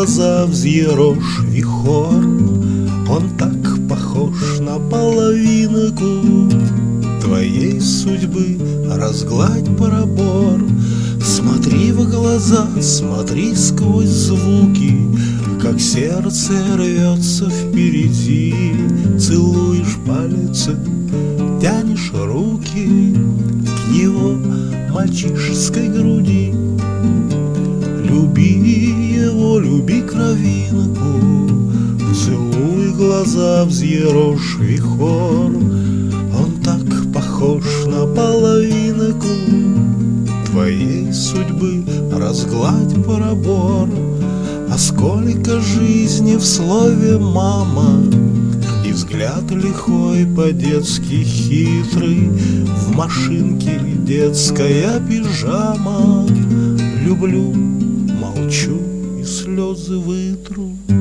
глаза взъерошь вихор. Он так похож на половинку твоей судьбы, разгладь пробор. Смотри в глаза, смотри сквозь звуки, как сердце рвется впереди. Целуешь пальцы, тянешь руки к его мальчишеской груди. Люби его, люби кровинку, целуй глаза, взъерошь вихор. Он так похож на половинку твоей судьбы, разгладь пробор. А сколько жизни в слове «мама», и взгляд лихой по-детски хитрый, в машинке детская пижама. Люблю, молчу и слезы вытру.